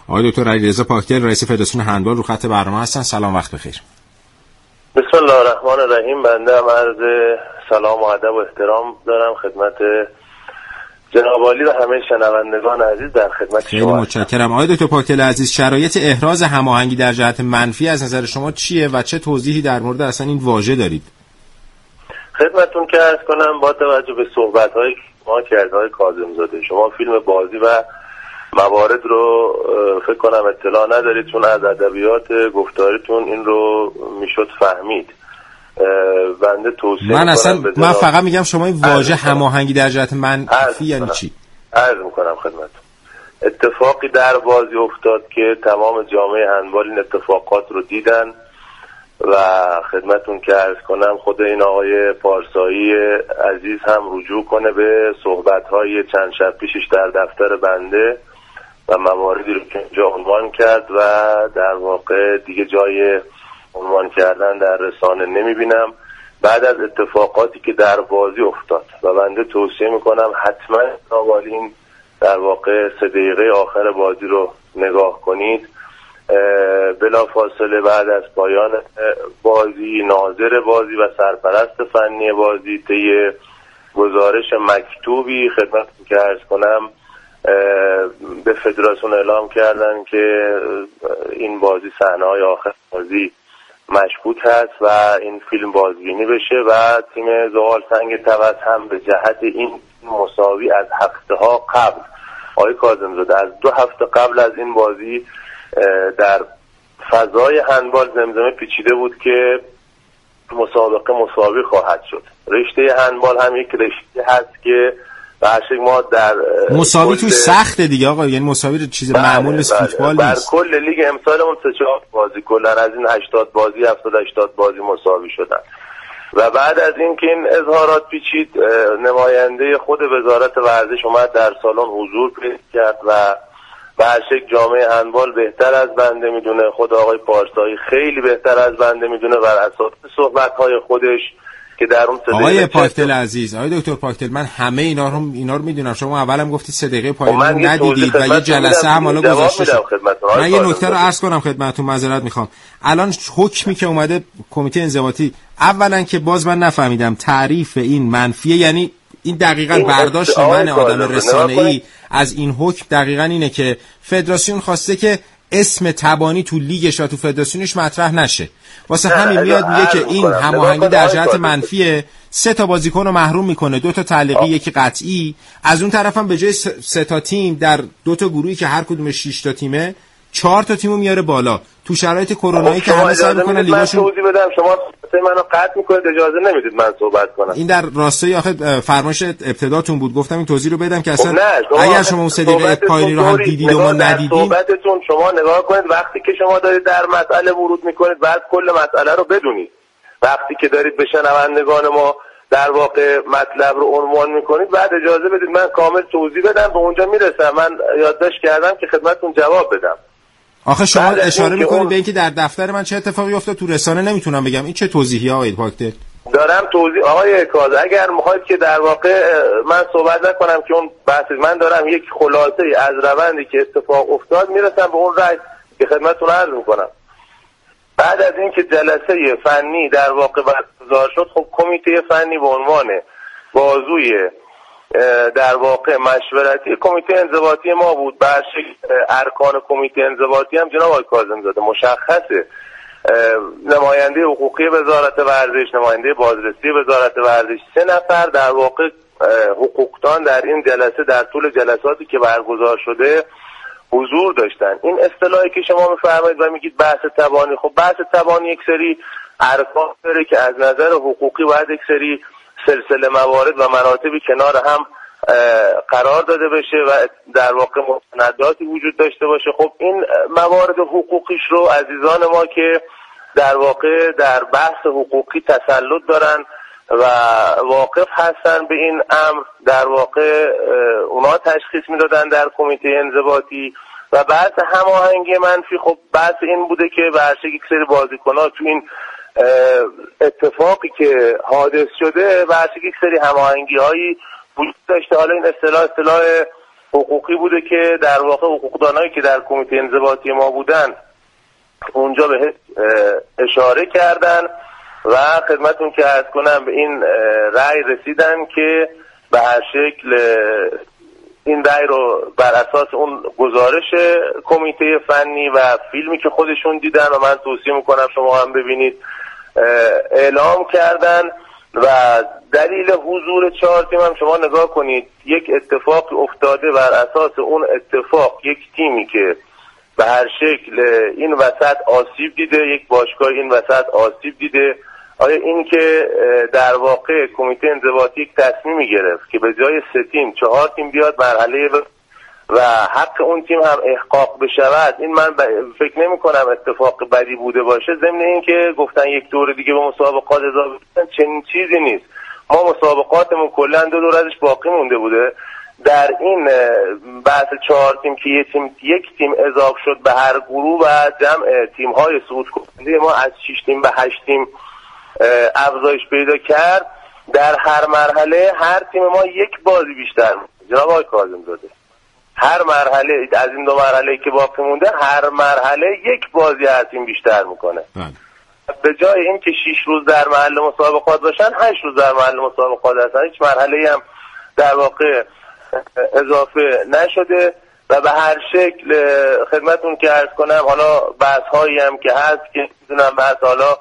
آقای دکتر علیرضا پاکدل رئیس فدراسیون هندبال رو خط برنامه هستن. سلام، وقت بخیر. بسم الله الرحمن الرحیم. بنده هم عرض سلام و ادب و احترام دارم خدمت جناب عالی و همه شنوندگان عزیز در خدمت شما. خیلی متشکرم. آقای دکتر پاکدل عزیز، شرایط احراز هماهنگی در جهت منفی از نظر شما چیه و چه توضیحی در مورد اصلا این واژه دارید؟ خدمتتون که عرض کنم با توجه به صحبت‌های ما کردید آقای کاظم‌زاده، شما فیلم بازی و موارد رو فکر کنم اطلاع ندارید، چون از ادبیات گفتاریتون این رو میشد فهمید. بنده توصیه من فقط میگم شما این واژه هماهنگی در جهت منفی یعنی چی؟ عرض میکنم خدمتتون. اتفاقی در بازی افتاد که تمام جامعه هندبال این اتفاقات رو دیدن و خدمتتون که عرض کنم خود این آقای پارسایی عزیز هم رجوع کنه به صحبت‌های چند شب پیشش در دفتر بنده و مواردی رو که اینجا عنوان کرد و در واقع دیگه جای عنوان کردن در رسانه نمیبینم. بعد از اتفاقاتی که در بازی افتاد و بنده توصیه میکنم حتما ناوالین در واقع 3 دقیقه آخر بازی رو نگاه کنید. بلا فاصله بعد از پایان بازی ناظر بازی و سرپرست فنی بازی طی گزارش مکتوبی خدمت که عرض کنم به فدراسیون اعلام کردن که این بازی صحنه‌های آخر بازی مشکوک هست و این فیلم بازبینی بشه و تیم زغال سنگ تبس هم به جهت این مساوی از هفته‌ها قبل آقای کاظم‌زاده از 2 هفته قبل از این بازی در فضای هندبال زمزمه پیچیده بود که مسابقه مساوی خواهد شد. رشته هندبال هم یک رشته هست که برشک ما در مساوی تو سخته دیگه آقا، یعنی مساوی چیز معمول نیست، فوتبال نیست. بر کل لیگ امسالمون 3-4 بازی کلا از این 80 بازی 70-80 بازی مساوی شدن و بعد از این که این اظهارات پیچید نماینده خود وزارت ورزش اومد در سالن حضور پیدا کرد و برشک جامعه هندبال بهتر از بنده میدونه، خود آقای پارسایی خیلی بهتر از بنده میدونه بر اساس صحبت‌های خودش که در اون 3 آقای پاکدل عزیز، آقای دکتر پاکدل، من همه اینا رو میدونم. شما اولم گفتی 3 دقیقه پایان رو ندیدید و یه جلسه هم حالا گذاشته شد. من یه نکته رو عرض کنم خدمتتون، معذرت میخوام. الان حکمی که اومده کمیته انضباطی، اولا که باز من نفهمیدم تعریف این منفیه، یعنی این دقیقاً برداشت من آدم رسانه‌ای از این حکم دقیقاً اینه که فدراسیون خواسته که اسم تبانی تو لیگش و تو فدراسیونش مطرح نشه، واسه همین میاد میگه که این هماهنگی در جهت منفیه، 3 تا بازیکن رو محروم میکنه، 2 تا تعلیقی یکی قطعی. از اون طرف هم به جای 3 تا تیم در 2 تا گروهی که هر کدوم 6 تا تیمه 4 تا تیمو میاره بالا تو شرایط کرونایی که همه سعی میکنن لیگاشون. توضیح بدم، شما منو قطع میکنید، اجازه نمیدید من صحبت کنم. این در راستای آخه فرمایش ابتداتون بود، گفتم این توضیح رو بدم که اصلا اگر شما اون 3 دقیقه پایینی رو هم دیدید و ما ندیدیم. صحبتتون شما نگاه کنید، وقتی که شما دارید در مسئله ورود میکنید بعد کل مسئله رو بدونید. وقتی که دارید به شنوندگان ما در واقع مطلب رو عنوان میکنید بعد اجازه بدید من کامل توضیح بدم، به اونجا میرسم. من یادداشت کردم که خدمتتون جواب بدم. آخه شما اشاره میکنید به اینکه در دفتر من چه اتفاقی افتاد، تو رسانه نمیتونم بگم. این چه توضیحی آقای پاکدل؟ دارم توضیح آقای کاظم، اگر میخواید که در واقع من صحبت نکنم که اون بحث، من دارم یک خلاصه از روندی که اتفاق افتاد میرسم به اون رأی که خدمتتون عرض میکنم. بعد از این که جلسه فنی در واقع برگزار شد، خب کمیته فنی به عنوان بازوی در واقع مشورتی کمیته انضباطی ما بود. بر شکل ارکان کمیته انضباطی هم جناب آقای کاظم‌زاده مشخصه، نماینده حقوقی وزارت ورزش، نماینده بازرسی وزارت ورزش، 3 نفر در واقع حقوقدان در این جلسه در طول جلساتی که برگزار شده حضور داشتن. این اصطلاحی که شما میفرمایید و میگید بحث تبانی، خب بحث تبانی یک سری ارکان داره که از نظر حقوقی باید یک سری سلسله موارد و مراتبی کنار هم قرار داده بشه و در واقع مستنداتی وجود داشته باشه. خب این موارد حقوقیش رو عزیزان ما که در واقع در بحث حقوقی تسلط دارن و واقف هستن به این امر در واقع اونا تشخیص میدادن در کمیته انضباطی. و بحث هماهنگی منفی، خب بحث این بوده که برشک یک سری بازیکن‌ها تو این اتفاقی که حادث شده برشک یک سری هماهنگی‌هایی وجود داشته. حالا این اصطلاح حقوقی بوده که در واقع حقوقدانایی که در کمیته انضباطی ما بودن اونجا به اشاره کردن و خدمتون که عرض کنم به این رأی رسیدن که به هر شکل این رأی رو بر اساس اون گزارش کمیته فنی و فیلمی که خودشون دیدن و من توصیه میکنم شما هم ببینید اعلام کردن و دلیل حضور 4 تیم هم شما نگاه کنید. یک اتفاق افتاده، بر اساس اون اتفاق یک تیمی که به هر شکل این وسط آسیب دیده، یک باشگاه این وسط آسیب دیده، آیا این که در واقع کمیته انضباطی یک تصمیمی گرفت که به جای 3 تیم 4 تیم بیاد مرحله و حق اون تیم هم احقاق بشود، این من فکر نمی کنم اتفاق بدی بوده باشه. ضمن این که گفتن یک دور دیگه به مسابقات اضافه بدن، چنین چیزی نیست. ما مسابقاتمون کلا 2 دور ازش باقی مونده بوده. در این بحث 4 تیم که یک تیم اضافه شد به هر گروه و جمع تیم‌های صعود کننده ما از 6 تیم به 8 تیم افزایش پیدا کرد. در هر مرحله هر تیم ما یک بازی بیشتر جناب آقای کاظم‌زاده، هر مرحله از این 2 مرحله که باقی مونده هر مرحله یک بازی هر تیم بیشتر میکنه. به جای این که 6 روز در محل مسابقات باشن 8 روز در محل مسابقات هستن. هیچ مرحله هم در واقع اضافه نشده و به هر شکل خدمتون که عرض کنم حالا بحث هایی هم که هست که میدونم بحث حالا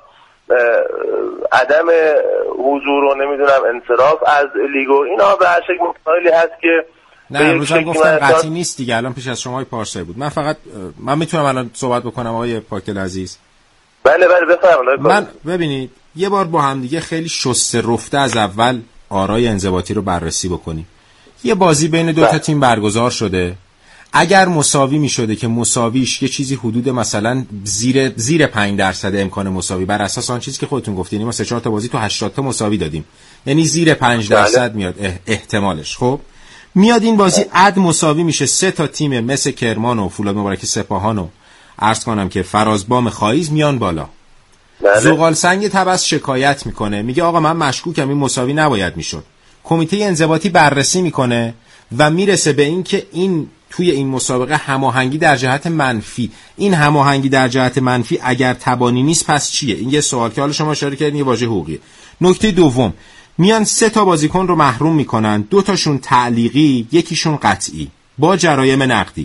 عدم حضور و نمیدونم انصراف از لیگ و اینا به هر شکل مسائلی هست که نه امروز هم گفتم قطعی نیست دیگه. الان پیش از شما های پارسایی بود. من میتونم الان صحبت بکنم آقای پاکدل عزیز؟ بله بفرمایید. من ببینید یه بار با هم دیگه خیلی شسته رفته از اول آرای انضباطی رو بررسی بکنیم. یه بازی بین 2 تا تیم برگزار شده. اگر مساوی می شده که مساویش یه چیزی حدود مثلا زیر 5% امکان مساوی بر اساس آن چیزی که خودتون گفتین، یعنی ما 3-4 تا بازی تو 80 تا مساوی دادیم، یعنی زیر 5% میاد احتمالش. خب میاد این بازی عد مساوی میشه، 3 تا تیم مثل کرمان و فولاد مبارکی سپاهان و عرض کنم که فرازبام خایز میان بالا. زغال سنگ طبس شکایت میکنه، میگه آقا من مشکوکم این مساوی نباید میشد. کمیته انضباطی بررسی میکنه و میرسه به این که این توی این مسابقه هماهنگی در جهت منفی، این هماهنگی در جهت منفی اگر تبانی نیست پس چیه؟ این یه سوال که حالا شما اشاره کردین یه واژه حقوقیه. نکته دوم، میان 3 تا بازیکن رو محروم میکنن، 2 تاشون تعلیقی، یکیشون قطعی با جرایم نقدی.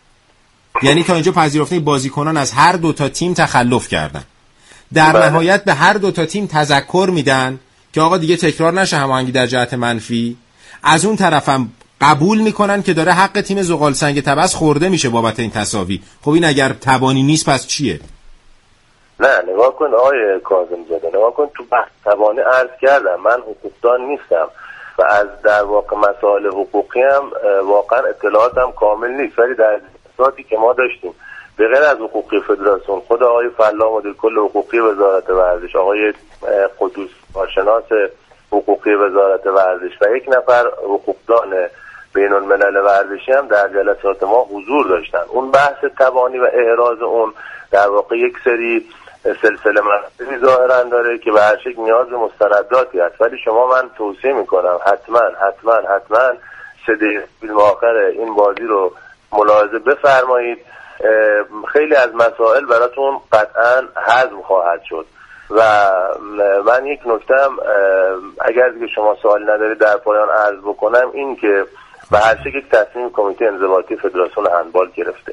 یعنی تا اینجا پذیرفته بازیکنان از هر 2 تا تیم تخلف کردن. در نهایت به هر 2 تا تیم تذکر میدن که آقا دیگه تکرار نشه هماهنگی در جهت منفی. از اون طرفم قبول میکنن که داره حق تیم زغال سنگ طبس خورده میشه بابت این تساوی. خب این اگر تبانی نیست پس چیه؟ نه نگاه کن آقای کاظم‌زاده، نگاه کن تو بحث تبانی عرض کردم من حقوقدان نیستم و از در واقع مسائل حقوقی هم واقعا اطلاعاتم کامل نیست، ولی در اطلاعاتی که ما داشتیم به غیر از حقوقی فدراسیون، خود آقای فلاح مدیر کل حقوقی وزارت ورزش، آقای قدوس کارشناس حقوقی وزارت ورزش و 1 نفر حقوقدان بین الملل ورزشی هم در جلسات ما حضور داشتن. اون بحث تبانی و احراز اون در واقع یک سری سلسله مراتبی ظاهرا داره که به هر شکل نیاز به مستنداتی هست، ولی شما من توصیه میکنم حتما 3 دقیقه فیلم آخر این بازی رو ملاحظه بفرمایید. خیلی از مسائل براتون قطعا حذف خواهد شد و من یک نکتم اگر دیگه شما سوالی ندارید در پایان عرض بکنم، این که به هر شکل یک تصمیم کمیته انضباطی فدراسیون هندبال گرفته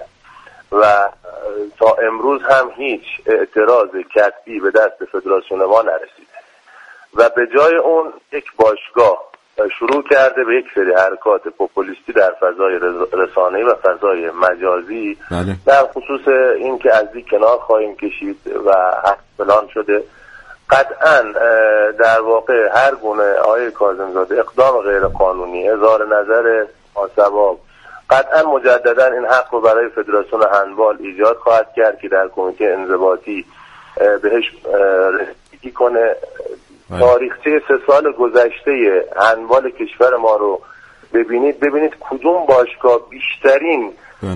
و تا امروز هم هیچ اعتراض کتبی به دست فدراسیون ما نرسیده و به جای اون یک باشگاه شروع کرده به یک سری حرکات پوپولیستی در فضای رسانه‌ای و فضای مجازی در خصوص این که از این کنار خواهیم کشید و فلان شده. قطعا در واقع هر گونه آقای کاظم‌زاده اقدام غیر قانونی، اظهار نظر ناسواب، قطعا مجددا این حق رو برای فدراسیون هندبال ایجاد خواهد کرد که در کمیته انضباطی بهش رسیدگی کنه. تاریخچه 3 سال گذشته هندبال کشور ما رو ببینید کدوم باشگاه بیشترین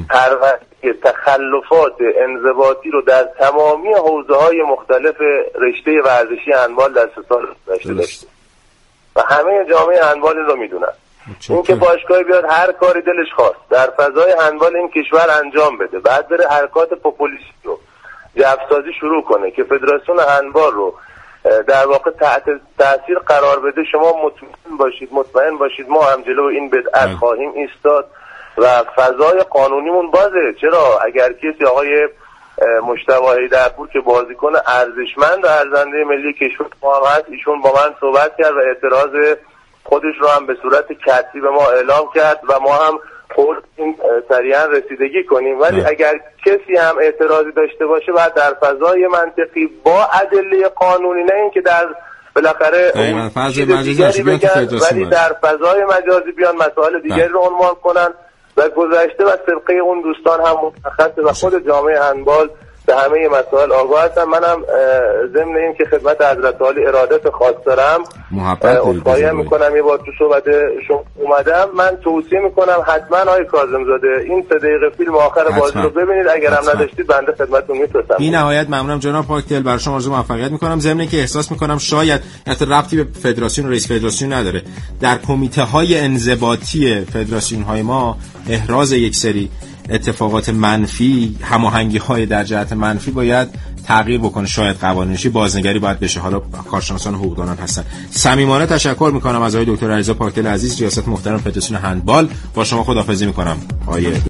تخلفات انضباطی رو در تمامی حوزه‌های مختلف رشته ورزشی هندبال در 3 سال گذشته داشته و همه جامعه هندبال رو میدونن. این که باشگاه بیاد هر کاری دلش خواست در فضای هندبال این کشور انجام بده، بعد بره حرکات پوپولیستی رو جفسازی شروع کنه که فدراسیون هندبال رو در واقع تحت تاثیر قرار بده، شما مطمئن باشید ما هم جلو این بدعت خواهیم ایستاد و فضای قانونیمون بازه. چرا اگر کسی آقای مجتبی حیدرپور که بازیکن ارزشمند و ارزنده ملی کشور ما هم هست، ایشون با من صحبت کرد و اعتراض خودش رو هم به صورت کتبی به ما اعلام کرد و ما هم این سریعا رسیدگی کنیم، ولی اگر کسی هم اعتراضی داشته باشه باید در فضای منطقی با ادله قانونی، نه اینکه در بالاخره فضای مجازی بگن ولی در فضای مجازی بیان مسائل دیگری رو عنوان کنن و گذشته و سابقه اون دوستان هم متخصص و خود جامعه هندبال به همه مسائل آگاه هستم. منم ضمن این که خدمت حضرت عالی ارادت خاص دارم عذرخواهی میکنم یه بار تو صحبت شما اومدم. من توصیه میکنم حتما آقای کاظم زاده این 3 دقیقه فیلم آخر بازی رو ببینید، اگر هم نداشتید بنده خدمتتون میفرستم. بی نهایت ممنونم جناب پاکدل، برای شما آرزوی موفقیت میکنم. ضمن که احساس میکنم شاید حتی ربطی به فدراسیون و رئیس فدراسیون نداره، در کمیته های انضباطی فدراسیون های ما احراز یک سری اتفاقات منفی، هماهنگی های در جهت منفی باید تغییر بکنه، شاید قوانینی بازنگری باید بشه. حالا کارشناسان حقوقدانان هستن. صمیمانه تشکر میکنم از آقای دکتر علیرضا پاکدل عزیز، ریاست محترم فدراسیون هندبال. با شما خداحافظی میکنم آقای